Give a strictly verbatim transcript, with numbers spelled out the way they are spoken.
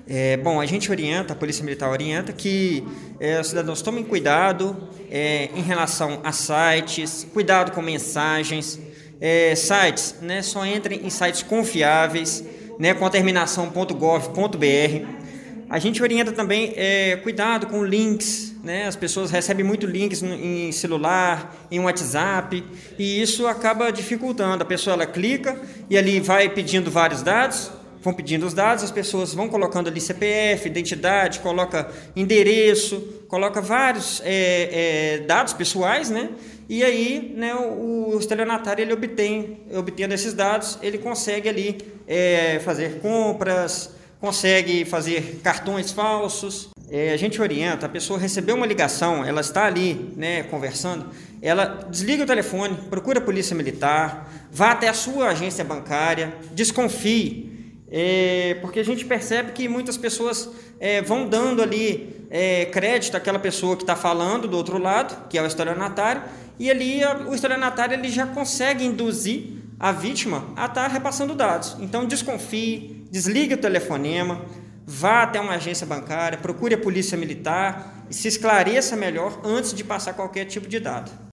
É, bom, a gente orienta, a Polícia Militar orienta que é, os cidadãos tomem cuidado é, em relação a sites, cuidado com mensagens, é, sites, né, só entrem em sites confiáveis, né, com a terminação .gov.br. A gente orienta também é, cuidado com links, né? As pessoas recebem muito links em celular, em WhatsApp, e isso acaba dificultando. A pessoa ela clica e ali vai pedindo vários dados, vão pedindo os dados, as pessoas vão colocando ali C P F, identidade, coloca endereço, coloca vários é, é, dados pessoais, né? E aí, né, o, o estelionatário ele obtém, obtendo esses dados, ele consegue ali é, fazer compras, consegue fazer cartões falsos. É, a gente orienta, a pessoa recebeu uma ligação, ela está ali, né, conversando, ela desliga o telefone, procura a polícia militar, vá até a sua agência bancária, desconfie, é, porque a gente percebe que muitas pessoas é, vão dando ali é, crédito àquela pessoa que está falando do outro lado, que é o estelionatário, e ali a, o estelionatário ele já consegue induzir a vítima a estar repassando dados. Então desconfie, desligue o telefonema, vá até uma agência bancária, procure a polícia militar e se esclareça melhor antes de passar qualquer tipo de dado.